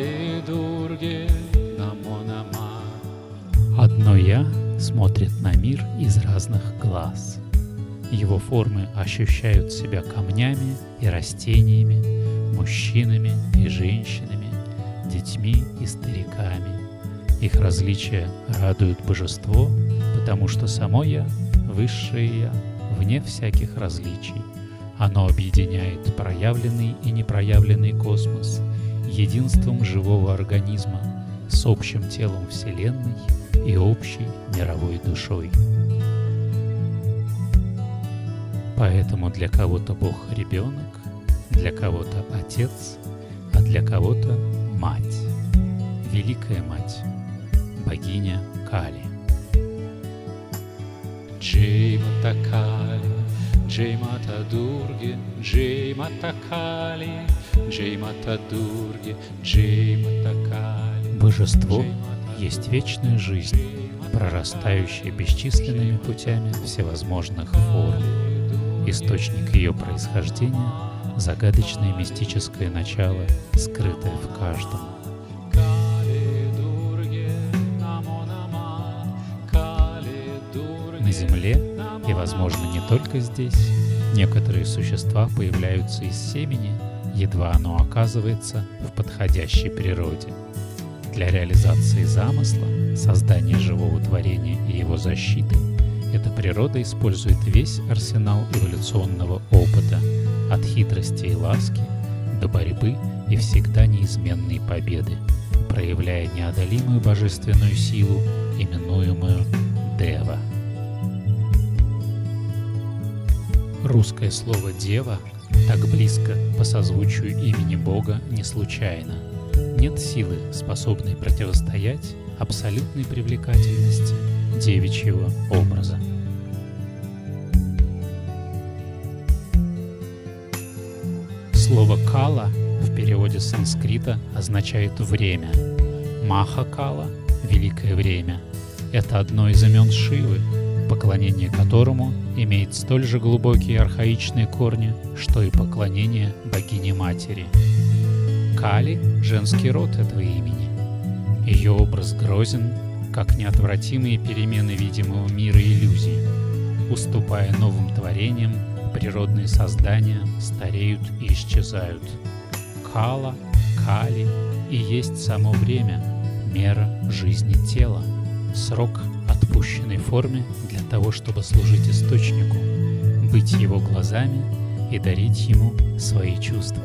Кали Дурге Намо Нама. Одно «Я» смотрит на мир из разных глаз. Его формы ощущают себя камнями и растениями, мужчинами и женщинами, детьми и стариками. Их различия радуют божество, потому что само «Я», высшее «Я», вне всяких различий. Оно объединяет проявленный и непроявленный космос единством живого организма с общим телом Вселенной и общей мировой душой. Поэтому для кого-то Бог — ребенок, для кого-то отец, а для кого-то мать, Великая Мать, богиня Кали. Джей Мата Кали, Джей Мата Дурге, Джей Мата Кали, Джей Мата Дурге, Джей Мата Кали. Божество есть вечная жизнь, прорастающая бесчисленными путями всевозможных форм. Источник ее происхождения — загадочное мистическое начало, скрытое в каждом. На Земле, и, возможно, не только здесь, некоторые существа появляются из семени, едва оно оказывается в подходящей природе. Для реализации замысла, создания живого творения и его защиты эта природа использует весь арсенал эволюционного опыта, от хитрости и ласки до борьбы и всегда неизменной победы, проявляя неодолимую божественную силу, именуемую Дева. Русское слово «дева» так близко по созвучию имени Бога не случайно. Нет силы, способной противостоять абсолютной привлекательности девичьего образа. Слово «кала» в переводе с санскрита означает «время». Маха-кала — «великое время» — это одно из имен Шивы, поклонение которому имеет столь же глубокие архаичные корни, что и поклонение богине-матери. Кали — женский род этого имени. Ее образ грозен, как неотвратимые перемены видимого мира иллюзий. Уступая новым творениям, природные создания стареют и исчезают. Кала, Кали и есть само время, мера жизни тела, срок, отпущенный форме для того, чтобы служить источнику, быть его глазами и дарить ему свои чувства.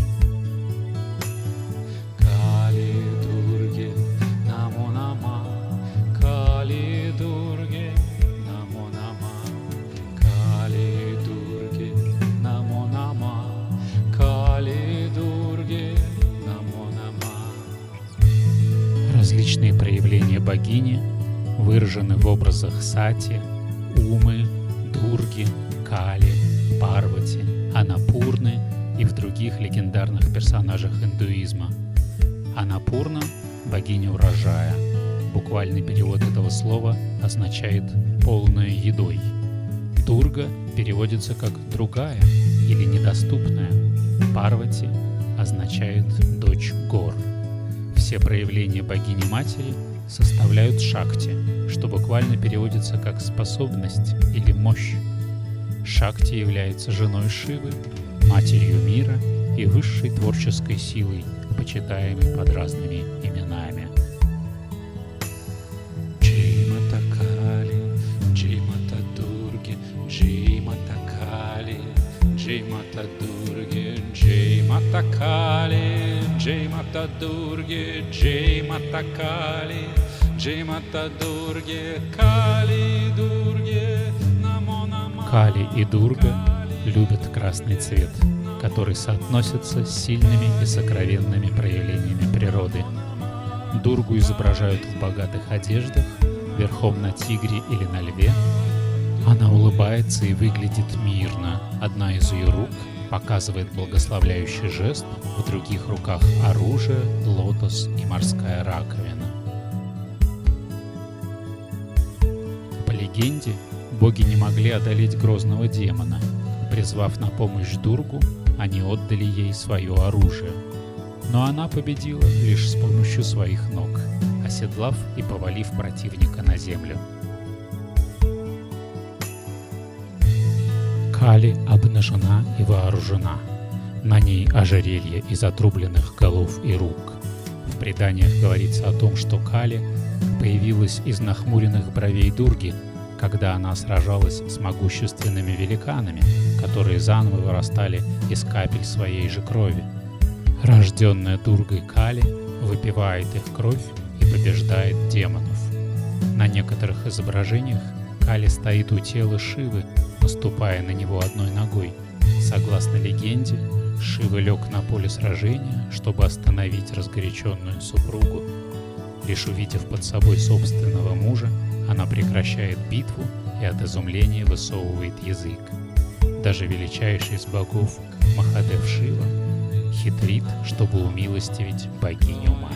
Кали Дурге Намо Нама, Кали Дурге Намо Нама, Кали Дурге Намо Нама, Кали Дурге Намо Нама. Различные проявления богини выражены в образах Сати, Умы, Дурги, Кали, Парвати, Анапурны и в других легендарных персонажах индуизма. Анапурна — богиня урожая. Буквальный перевод этого слова означает «полная едой». Дурга переводится как «другая» или «недоступная». Парвати означает «дочь гор». Все проявления богини-матери составляют Шакти, что буквально переводится как «способность» или «мощь». Шакти является женой Шивы, матерью мира и высшей творческой силой, почитаемой под разными именами. Джей Мата Кали, Джей Мата Дурге, Джей Мата Кали, Джей Мата Дурге, Джей Мата Кали, Джей Мата Дурге, Джей Мата Кали, Джей Мата Дурге, Кали Дурге, Намо Нама. Кали и Дурга любят красный цвет, который соотносится с сильными и сокровенными проявлениями природы. Дургу изображают в богатых одеждах, верхом на тигре или на льве. Она улыбается и выглядит мирно. Одна из ее рук показывает благословляющий жест, в других руках оружие, лотос и морская раковина. По легенде, боги не могли одолеть грозного демона. Призвав на помощь Дургу, они отдали ей свое оружие. Но она победила лишь с помощью своих ног, оседлав и повалив противника на землю. Кали обнажена и вооружена. На ней ожерелье из отрубленных голов и рук. В преданиях говорится о том, что Кали появилась из нахмуренных бровей Дурги, когда она сражалась с могущественными великанами, которые заново вырастали из капель своей же крови. Рожденная Дургой Кали выпивает их кровь и побеждает демонов. На некоторых изображениях Кали стоит у тела Шивы, наступая на него одной ногой. Согласно легенде, Шива лег на поле сражения, чтобы остановить разгоряченную супругу. Лишь увидев под собой собственного мужа, она прекращает битву и от изумления высовывает язык. Даже величайший из богов Махадев Шива хитрит, чтобы умилостивить богиню-мать.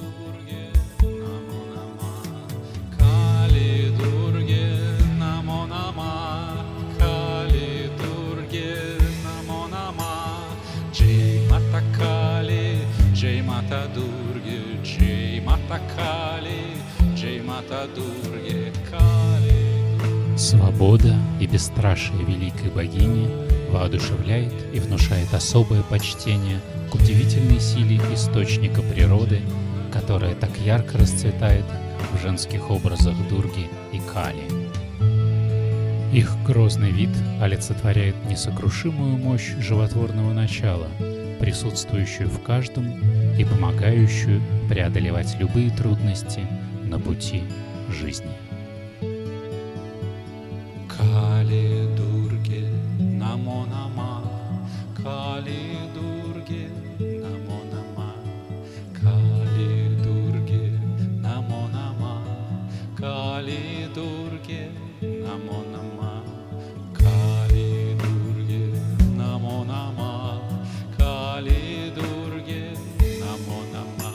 Джай Мата Дурге, Джай Мата Кали, Джай Мата Дурге, Кали. Свобода и бесстрашие великой богини воодушевляет и внушает особое почтение к удивительной силе источника природы, которая так ярко расцветает в женских образах Дурги и Кали. Их грозный вид олицетворяет несокрушимую мощь животворного начала, присутствующую в каждом и помогающую преодолевать любые трудности на пути жизни. Кали Дурге Намо Нама, Кали Дурге Намо Нама, Кали Дурге Намо Нама, Кали Дурге Намо Нама, Кали Дурге Намо Нама, Кали Дурге Намо Нама,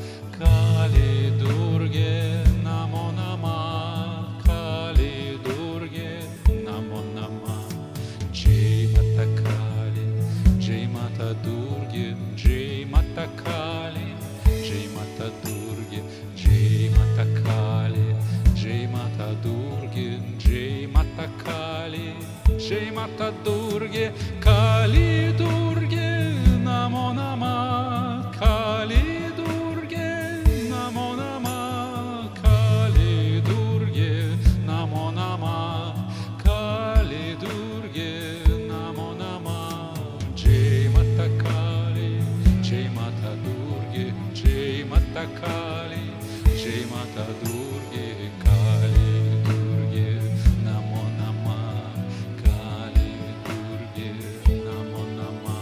Кали Дурге Намо Нама, Кали Дурге Намо Нама. Джай Мата Кали, Джай Мата Дурге, Джай Мата Кали, Джай Мата Дурге, Джай Мата Кали, Джай Мата Дурге, Джай Мата Кали, Джай Мата Дурге, Кали Дурге Намо Нама, Кали Дурге Намо Нама, Кали Дурге Намо Нама, Кали Дурге Намо Нама. Джай Мата Кали, Джай Мата Дурге, Джай Мата Кали, Джай Мата Дурге, Кали Дурге Намо Нама, Кали Дурге Намо Нама,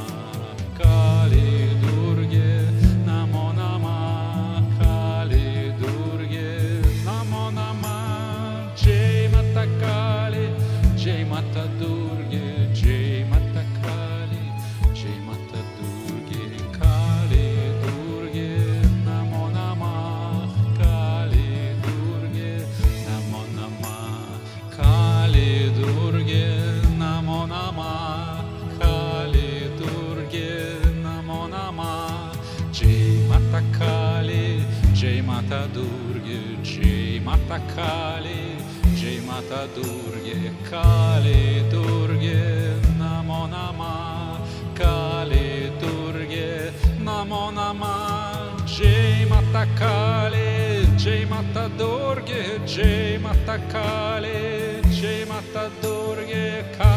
Кали Дурге Намо Нама, Кали Дурге Намо Нама. Джай Мата Кали, Джай Мата Дурге, Джай Мата Кали, Джай Мата Дурге, Кали Дурге Намо Нама, Кали Дурге Намо Нама, Кали Дурге Намо Нама, Кали Дурге Намо Нама. Джай Мата Кали, Джай Мата Дурге, Джай Мата Кали, Джай Мата Дурге, Кали Дурге Намо Нама, Кали Дурге Намо Нама. Джай Мата Кали, Джай Мата Дурге, Джай Мата Кали, Джай Мата Дурге, Кали